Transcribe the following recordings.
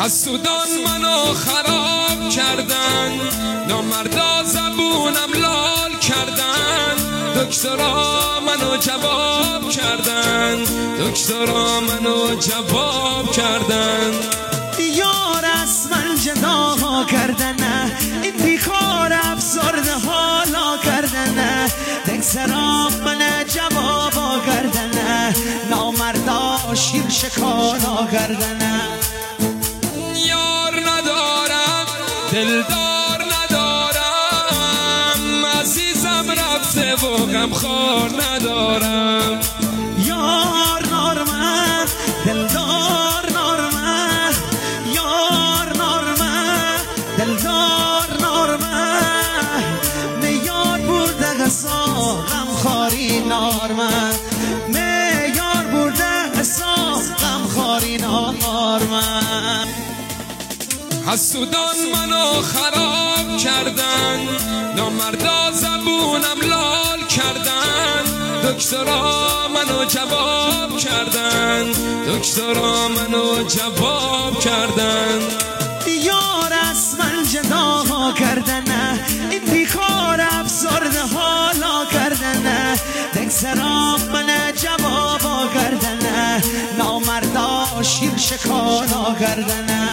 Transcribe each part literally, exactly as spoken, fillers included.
حسودان منو خراب کردن، نامردا زبونم لال کردن، دکترا منو جواب کردن، دکترا منو جواب کردن. یار از من جدا کردن، این بیکار افسرده حالا کردن، دکترا من جواب کردن، نامردا شیر شکانا کردن. دلدار ندارم، عزیزم رفته و غمخوار ندارم. یار نارمن دلدار نارمن، یار نارمن دلدار نارمن، میار برده قصا غمخواری نارمن، میار برده قصا غمخواری نارمن. حسودان منو خراب کردن، نامردا زبونم لال کردن، دکترا منو جواب کردن، دکترا منو جواب کردن. یار از من جدا کردن، این بیکار افسرده حالا کردن، دکترا من جواب کردن، نامردا شیر شکانا کردن.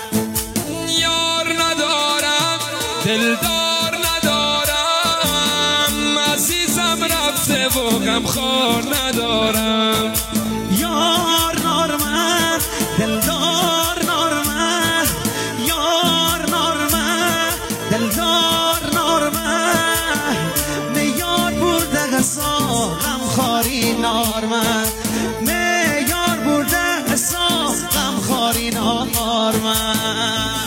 دلدار ندارم، عزیزم رفته و غمخوار ندارم. یار نارمن دلدار نارمن، یار نارمن دلدار نارمن، میار برده قصا غمخواری نارمن، میار برده قصا غمخواری نارمن.